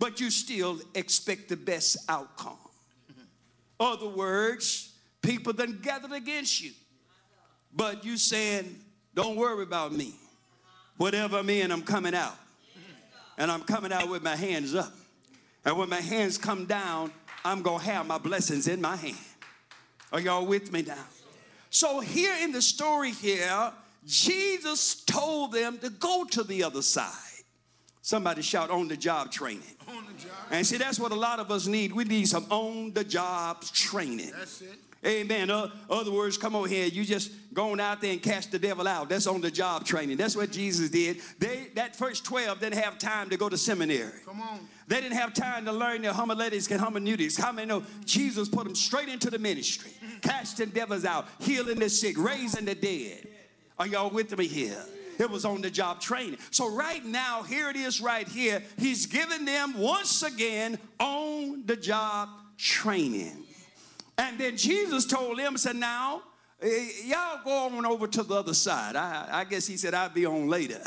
but you still expect the best outcome. Other words, people done gathered against you, but you saying, don't worry about me. Whatever I'm in, I'm coming out. And I'm coming out with my hands up. And when my hands come down, I'm going to have my blessings in my hand. Are y'all with me now? So here in the story here, Jesus told them to go to the other side. Somebody shout, on the job training. On the job. And see, that's what a lot of us need. We need some on the job training. That's it. Amen. Other words, come on here. You just going out there and cast the devil out. That's on the job training. That's what Jesus did. That first 12 didn't have time to go to seminary. Come on. They didn't have time to learn their homiletics and hermeneutics. How many know Jesus put them straight into the ministry, casting devils out, healing the sick, raising the dead? Are y'all with me here? It was on the job training. So right now, here it is right here. He's giving them once again on the job training. And then Jesus told them, said, now, y'all go on over to the other side. I guess he said, I'll be on later.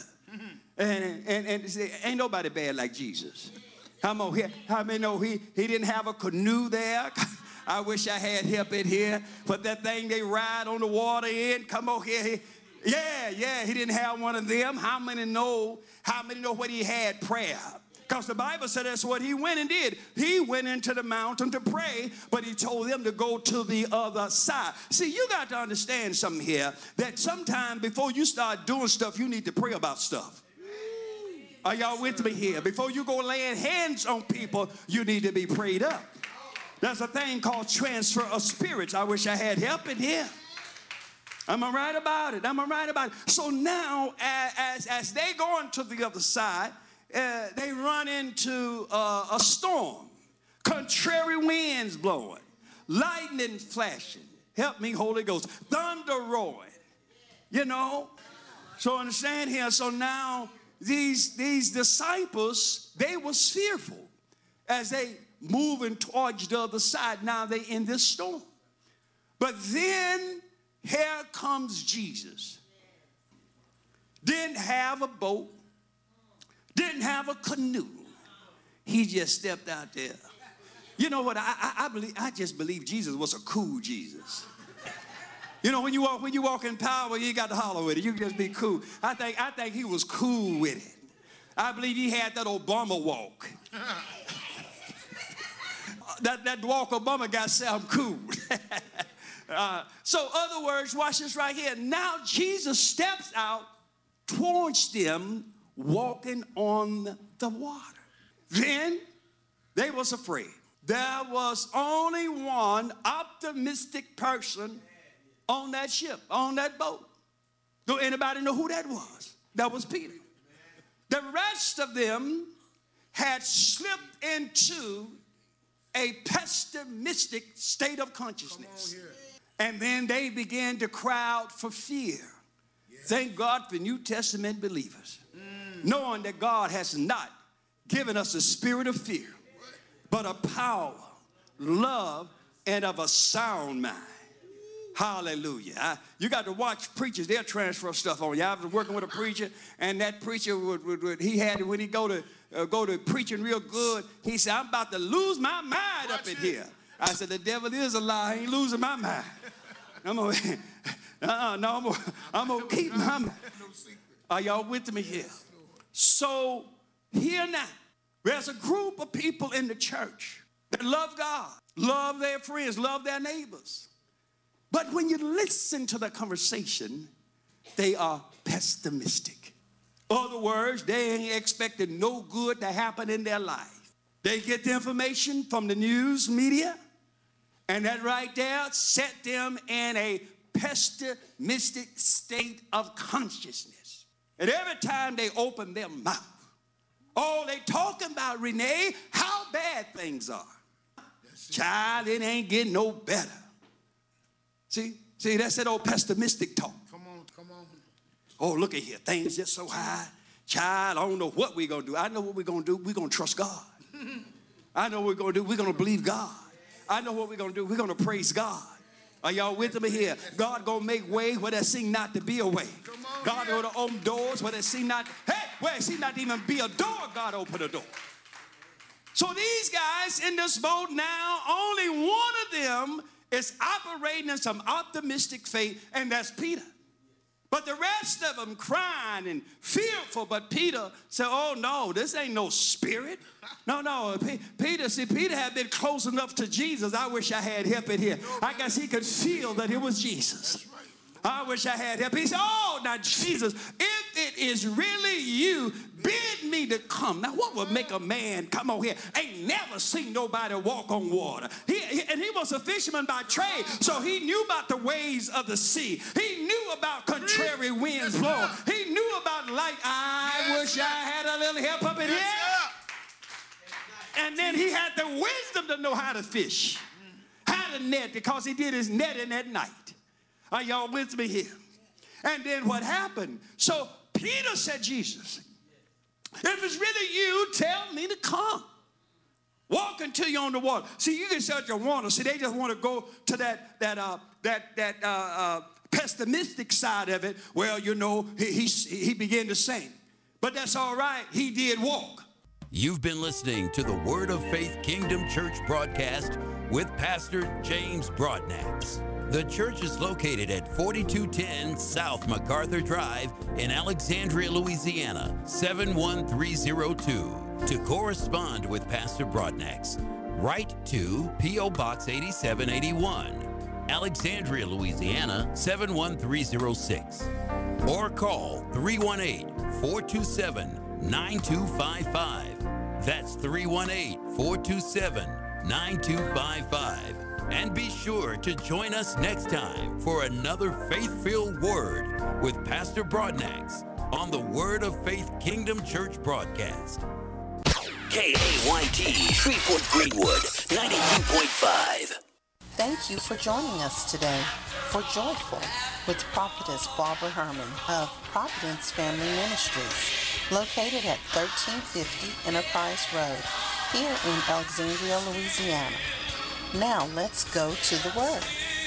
And say, ain't nobody bad like Jesus. How many know he didn't have a canoe there? I wish I had help in here. But that thing they ride on the water in, come on here. Yeah, he didn't have one of them. How many know what he had? Prayer. Because the Bible said that's what he went and did. He went into the mountain to pray, but he told them to go to the other side. See, you got to understand something here, that sometime before you start doing stuff, you need to pray about stuff. Are y'all with me here? Before you go laying hands on people, you need to be prayed up. There's a thing called transfer of spirits. I wish I had help in here. Am I right about it? So now, as they go into the other side, they run into a storm, contrary winds blowing, lightning flashing. Help me, Holy Ghost. Thunder roaring. You know? So understand here. So now these disciples, they was fearful as they moving towards the other side. Now they in this storm. But then here comes Jesus. Didn't have a boat. Didn't have a canoe. He just stepped out there. You know what? I just believe Jesus was a cool Jesus. You know, when you walk in power, you ain't got to holler with it. You can just be cool. I think he was cool with it. I believe he had that Obama walk. that walk Obama got sound cool. So, other words, watch this right here. Now Jesus steps out towards them, walking on the water. Then they was afraid. There was only one optimistic person on that ship, on that boat. Do anybody know who that was? That was Peter. The rest of them had slipped into a pessimistic state of consciousness. And then they began to cry out for fear. Thank God for New Testament believers. Knowing that God has not given us a spirit of fear, but a power, love, and of a sound mind. Hallelujah. You got to watch preachers. They'll transfer stuff on you. I was working with a preacher, and that preacher, he had it when he go to preaching real good. He said, I'm about to lose my mind up in here. I said, the devil is a lie. I ain't losing my mind. I'm going to keep my mind. Are y'all with me here? So here now, there's a group of people in the church that love God, love their friends, love their neighbors. But when you listen to the conversation, they are pessimistic. In other words, they ain't expecting no good to happen in their life. They get the information from the news media, and that right there set them in a pessimistic state of consciousness. And every time they open their mouth, all they talking about, Renee, how bad things are. Child, it ain't getting no better. See, that's that old pessimistic talk. Come on. Oh, look at here. Things just so high. Child, I don't know what we're going to do. I know what we're going to do. We're going to trust God. I know what we're going to do. We're going to believe God. I know what we're going to do. We're going to praise God. Are y'all with me here? God going to make way where there seem not to be a way. God going to open doors where there seem not, where there seem not to even be a door, God open a door. So these guys in this boat now, only one of them is operating in some optimistic faith, and that's Peter. But the rest of them crying and fearful. But Peter said, oh, no, this ain't no spirit. No. Peter had been close enough to Jesus. I wish I had help in here. I guess he could feel that it was Jesus. I wish I had help. He said, oh, now, Jesus, if it is really you, bid me to come. Now, what would make a man come over here? Ain't never seen nobody walk on water. And he was a fisherman by trade, so he knew about the ways of the sea. He knew about contrary winds blowing. He knew about light. I wish I had a little help up in here. And then he had the wisdom to know how to fish, how to net, because he did his netting at night. Are y'all with me here? And then what happened? So Peter said, Jesus, if it's really you, tell me to come. Walk until you're on the water. See, you can start your water. See, they just want to go to that pessimistic side of it. Well, you know, he began to sing. But that's all right. He did walk. You've been listening to the Word of Faith Kingdom Church broadcast with Pastor James Broadnax. The church is located at 4210 South MacArthur Drive in Alexandria, Louisiana, 71302. To correspond with Pastor Broadnax, write to P.O. Box 8781, Alexandria, Louisiana, 71306. Or call 318-427-9255. That's 318-427-9255. And be sure to join us next time for another faith-filled word with Pastor Broadnax on the Word of Faith Kingdom Church broadcast. KAYT, Shreveport Greenwood, 92.5. Thank you for joining us today for Joyful with Prophetess Barbara Herman of Providence Family Ministries, located at 1350 Enterprise Road, here in Alexandria, Louisiana. Now let's go to the Word.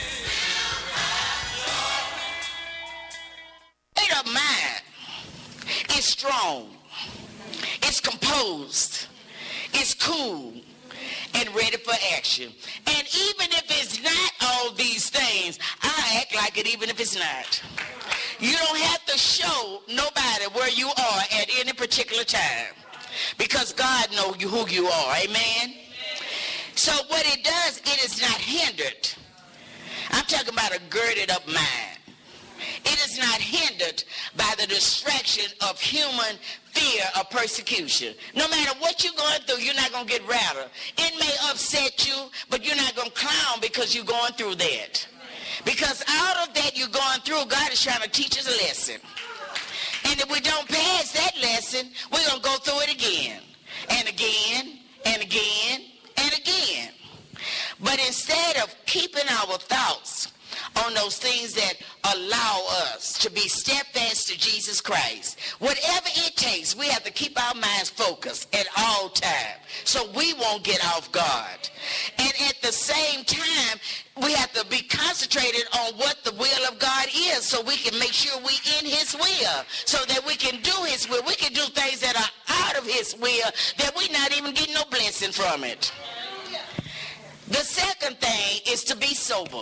State of mind is strong, it's composed, it's cool, and ready for action. And even if it's not all these things, I act like it even if it's not. You don't have to show nobody where you are at any particular time, because God knows who you are. Amen? So what it does, it is not hindered. I'm talking about a girded up mind. It is not hindered by the distraction of human fear of persecution. No matter what you're going through, you're not going to get rattled. It may upset you, but you're not going to clown because you're going through that. Because out of that you're going through, God is trying to teach us a lesson. And if we don't pass that lesson, we're going to go through it again and again and again and again. But instead of keeping our thoughts on those things that allow us to be steadfast to Jesus Christ, whatever it takes, we have to keep our minds focused at all times so we won't get off guard. And at the same time, we have to be concentrated on what the will of God is so we can make sure we in his will, so that we can do his will. We can do things that are out of his will that we're not even getting no blessing from it. The second thing is to be sober.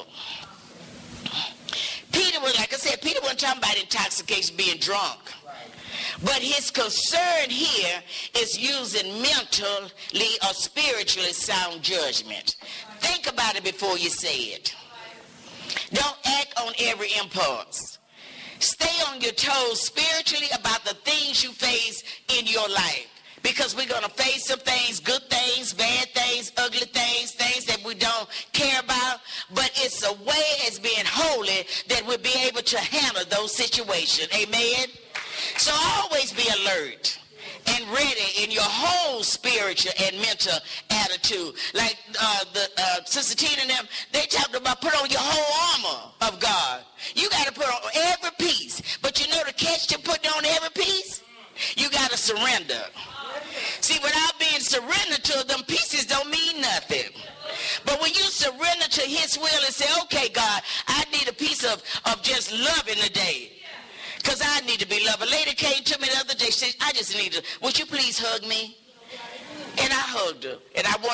Peter was, like I said, Peter wasn't talking about intoxication, being drunk. But his concern here is using mentally or spiritually sound judgment. Think about it before you say it. Don't act on every impulse. Stay on your toes spiritually about the things you face in your life. Because we're going to face some things, good things, bad things, ugly things, things that we don't care about. But it's a way as being holy that we'll be able to handle those situations. Amen? So always be alert and ready in your whole spiritual and mental attitude. Like Sister Tina and them, they talked about put on your whole armor of God. You got to put on every piece. But you know the catch to put on every piece? You got to surrender. See, without being surrendered to them, pieces don't mean nothing. But when you surrender to his will and say, okay, God, I need a piece of just loving today. Because I need to be loved. A lady came to me the other day, she said, I just need to, would you please hug me? And I hugged her. And I wanted